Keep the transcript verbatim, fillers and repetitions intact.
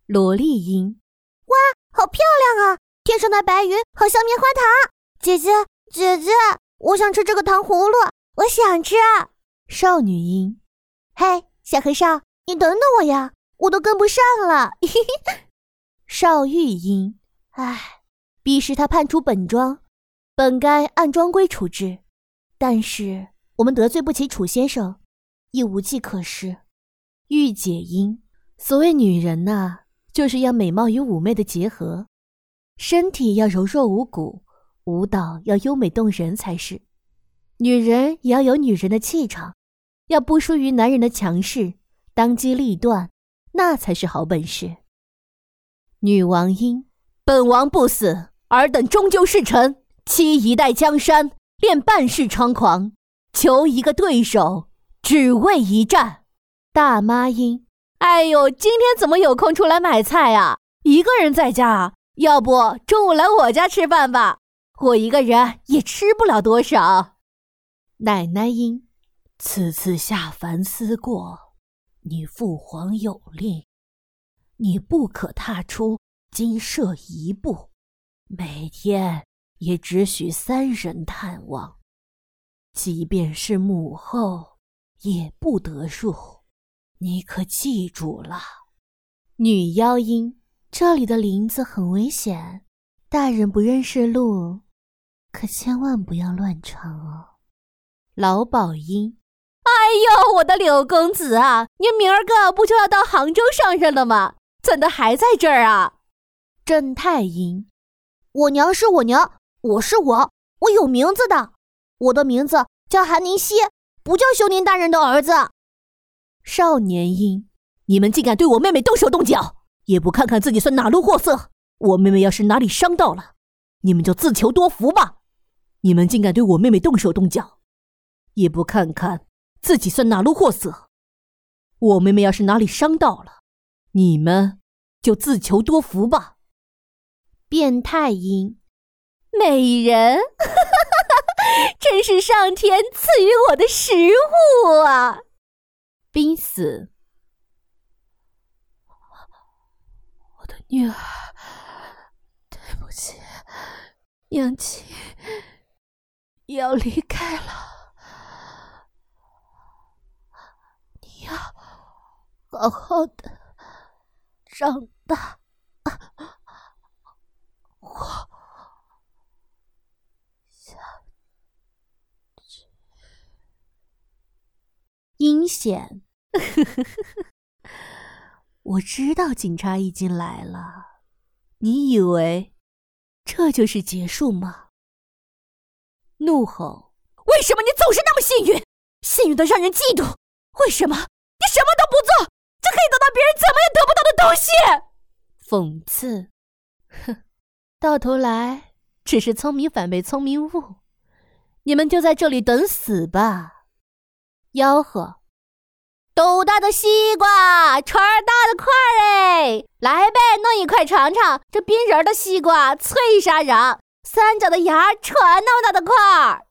萝莉音： 哇，好漂亮啊！天上的白云好像棉花糖。姐姐，姐姐，我想吃这个糖葫芦，我想吃。 少女音： 嘿，小和尚，你等等我呀，我都跟不上了。 少玉音：唉，彼时他叛出本庄，本该按庄规处置，但是我们得罪不起楚先生，亦无计可施。玉姐音：所谓女人呐、啊，就是要美貌与妩媚的结合，身体要柔弱无骨，舞蹈要优美动人才是。女人也要有女人的气场，要不输于男人的强势，当机立断，那才是好本事。女王音：本王不死，尔等终究是臣，期一代江山，练半世猖狂，求一个对手，只为一战。大妈音：哎呦，今天怎么有空出来买菜啊？一个人在家啊？要不中午来我家吃饭吧，我一个人也吃不了多少。奶奶音：此次下凡思过，你父皇有令，你不可踏出金舍一步，每天也只许三人探望，即便是母后也不得入，你可记住了。女妖音：这里的林子很危险，大人不认识路，可千万不要乱闯哦。老鸨音：哎呦，我的柳公子啊，你明儿个不就要到杭州上任了吗？怎的还在这儿啊？正太音： 我娘是我娘，我是我，我有名字的，我的名字叫韩宁熙，不叫休宁大人的儿子。 少年音：你们竟敢对我妹妹动手动脚，也不看看自己算哪路货色，我妹妹要是哪里伤到了，你们就自求多福吧。你们竟敢对我妹妹动手动脚，也不看看自己算哪路货色，我妹妹要是哪里伤到了，你们就自求多福吧。变态音：美人，真是上天赐予我的食物啊。濒死：我的女儿，对不起，娘亲要离开了，你要好好的长大。我下去。阴险。我知道警察已经来了，你以为这就是结束吗？怒吼：为什么你总是那么幸运，幸运的让人嫉妒？为什么你什么都不做，就可以得到别人怎么也得不到的东西？讽刺。哼，到头来只是聪明反被聪明误，你们就在这里等死吧。吆喝：斗大的西瓜，串儿大的块儿哎，来呗，弄一块尝尝，这冰仁的西瓜脆沙瓤，三角的芽串那么大的块儿。